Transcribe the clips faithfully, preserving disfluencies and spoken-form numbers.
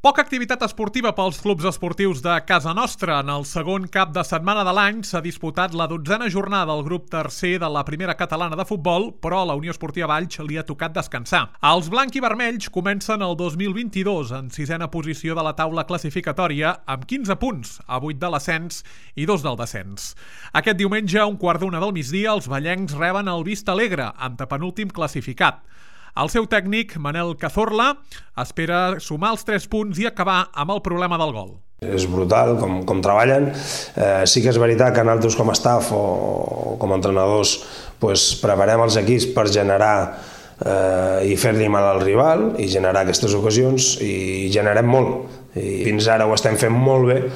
Poca activitat esportiva pels clubs esportius de casa nostra. En el segon cap de setmana de l'any s'ha disputat la dotzena jornada del grup tercer de la primera catalana de futbol, però a la Unió Esportiva Valls li ha tocat descansar. Els blanc i vermells comencen el dos mil vint-i-dos en sisena posició de la taula classificatòria amb quinze punts, a vuit de l'ascens i dos del descens. Aquest diumenge, a un quart d'una del migdia, els vallencs reben el Vista Alegre, antepenúltim classificat. El seu tècnic, Manel Cazorla, espera sumar els tres punts i acabar amb el problema del gol. És brutal com, com treballen. Eh, sí que és veritat que nosaltres com a staff o com a entrenadors pues, preparem els equips per generar eh, i fer-li mal al rival i generar aquestes ocasions i generem molt. I fins ara ho estem fent molt bé,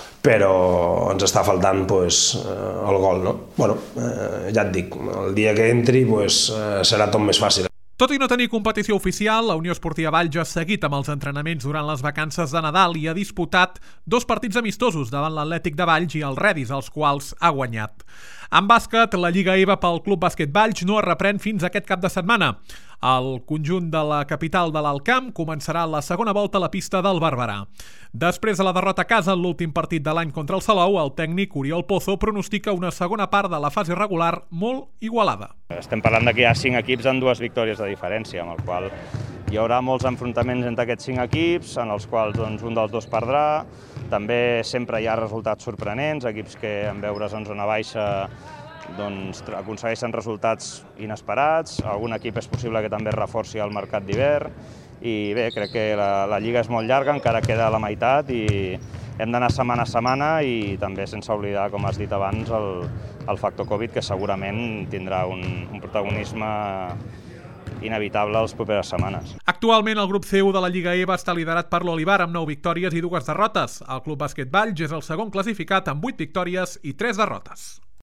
però ens està faltant pues, el gol. No? Bueno, eh, ja et dic, el dia que entri pues, eh, serà tot més fàcil. Tot i no tenir competició oficial, la Unió Esportiva Valls ha seguit amb els entrenaments durant les vacances de Nadal i ha disputat dos partits amistosos davant l'Atlètic de Valls i el Redis, els quals ha guanyat. En bàsquet, la Lliga EVA pel Club Bàsquet Valls no es reprèn fins aquest cap de setmana. El conjunt de la capital de l'Alt Camp començarà la segona volta a la pista del Barberà. Després de la derrota a casa en l'últim partit de l'any contra el Salou, el tècnic Oriol Pozo pronostica una segona part de la fase regular molt igualada. Estem parlant que hi ha cinc equips amb dues victòries de diferència, amb el qual hi haurà molts enfrontaments entre aquests cinc equips, en els quals doncs, un dels dos perdrà. També sempre hi ha resultats sorprenents, equips que en veure's en zona baixa doncs, aconsegueixen resultats inesperats. Algun equip és possible que també es reforci al mercat d'hivern. I bé, crec que la, la Lliga és molt llarga, encara queda la meitat i hem d'anar setmana a setmana i també sense oblidar, com has dit abans, el, el factor Covid, que segurament tindrà un, un protagonisme inevitable les properes setmanes. Actualment el grup C u de la Lliga EVA està liderat per l'Olivar amb nou victòries i dues derrotes. El Club Bàsquet Valls és el segon classificat amb vuit victòries i tres derrotes.